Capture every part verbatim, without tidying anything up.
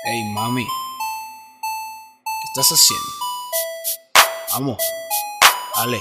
Hey mami, ¿qué estás haciendo? Vamos, dale,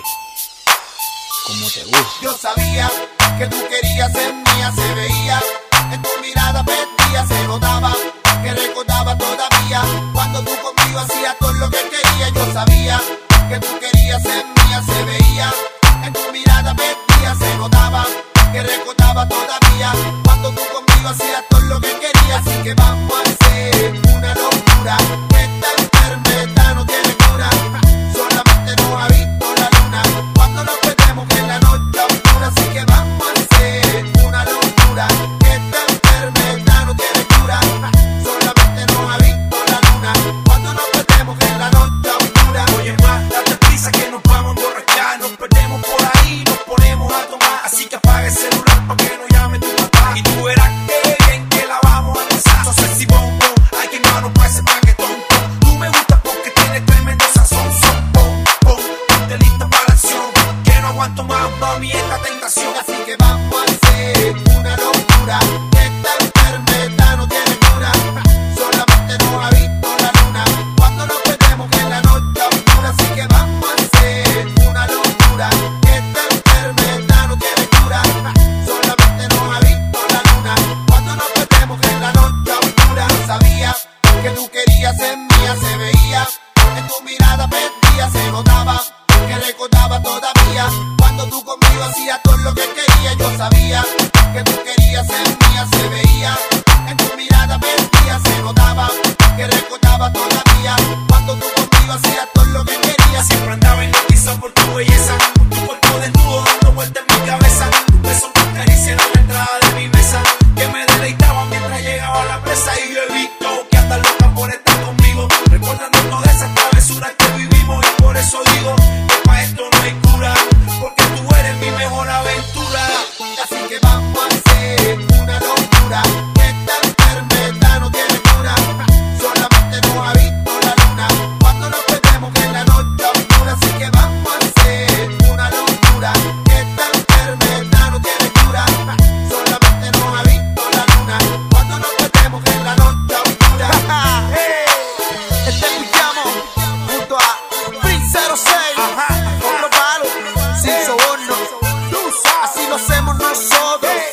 como te gusta. Yo sabía que tú querías ser mía, se veía en tu mirada perdida, se notaba que recordaba todavía cuando tú conmigo hacías todo lo que quería. Yo sabía que tú querías ser mía, se veía en tu mirada perdida, se notaba que recordaba todavía cuando tú conmigo hacías todo lo que quería. Así que vamos a hacer una locura, que esta enfermedad no tiene cura, solamente nos ha visto la luna cuando nos perdemos en la noche oscura. Así que vamos a hacer una locura, que esta enfermedad no tiene cura, solamente nos ha visto la luna cuando nos perdemos en la noche oscura. Oye más, date prisa que nos vamos a emborrachar, nos perdemos por ahí, nos ponemos a tomar, así que apaga el celular pa' que no llame tu papá y tú verás que bien que la vamos a empezar. So sexy bombo, hay que no nos parece pa' que tonto, tú me gustas porque tienes tremendo sazón, son pom, pom, ponte lista para la acción, que no aguanto más mami esta tentación. Así que vamos a hacer una locura, que esta enfermedad no tiene cura, solamente nos ha visto la luna cuando nos perdemos en la noche oscura. Así que vamos a hacer una locura, que esta enfermedad no tiene cura, solamente nos ha visto la luna cuando nos perdemos en la noche oscura. Yo sabía que tú querías ser mía, se veía en tu mirada perdida, se notaba que recordaba todavía cuando tú conmigo hacías todo lo que quería. Yo sabía que tú querías ser mía, se veía en tu mirada perdida, se notaba que recordaba todavía cuando tú conmigo hacías todo lo que quería. Siempre andaba hipnotizado por tu belleza, tu cuerpo desnudo dando vueltas en mi cabeza, tus besos, tus caricias en la entrada de mi mesa, que me deleitaban mientras llegaba a la presa. Y yo he visto que andas loca por estar conmigo, recordando todas esas travesuras que vivimos. Y por eso digo que pa' esto no hay cura, porque tú eres mi mejor aventura. Así que vamos a hacer una locura, que esta enfermedad no tiene cura, solamente nos ha visto la luna cuando nos perdemos en la noche oscura. Así que vamos a hacer una locura, que esta enfermedad no tiene cura, solamente nos ha visto la luna cuando nos perdemos en la noche oscura. Este es Pijamo junto a Free cero seis, con los palos, sin soborno, así lo hacemos nosotros.